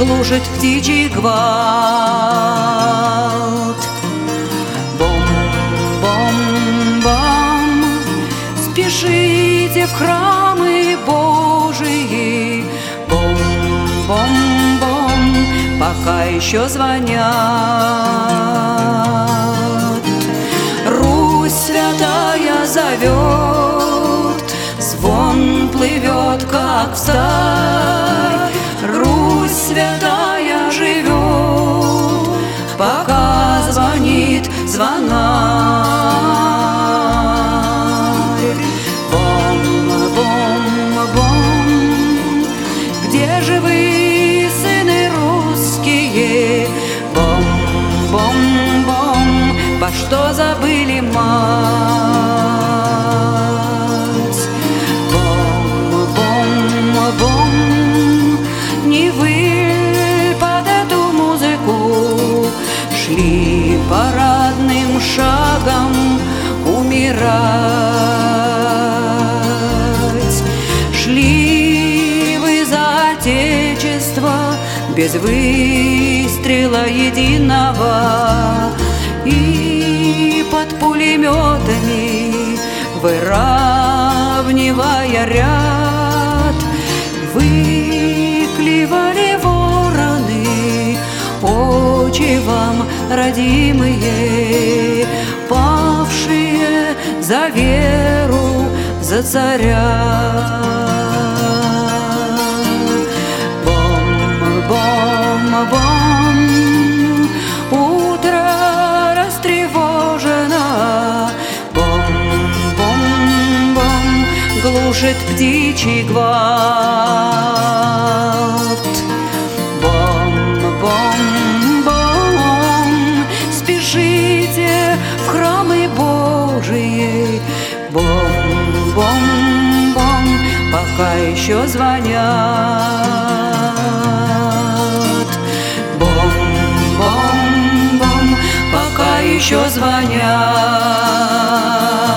глушит птичий гвалт. Бом-бом-бом, спешите в храмы Божии. Бом-бом-бом, пока еще звонят. Русь святая зовет, звон плывет, как встарь. Русь святая живет, пока звонит звонарь. Бом-бом-бом, где же вы, сыны русские? Бом-бом-бом, во что забыли мать? Бом-бом-бом, не вы под эту музыку шли парадным шагом умирать. Шли вы за Отечество без выстрела единого, и под пулеметами, выравнивая ряд, выклевали вороны очи вам, родимые, павшие за веру, за царя. Бом-бом-бом, утро растревожено. Бом-бом-бом, глушит птичий гвалт. Бом-бом-бом, спешите в храмы Божии. Бом-бом-бом, пока еще звонят. Бом-бом-бом, пока еще звонят.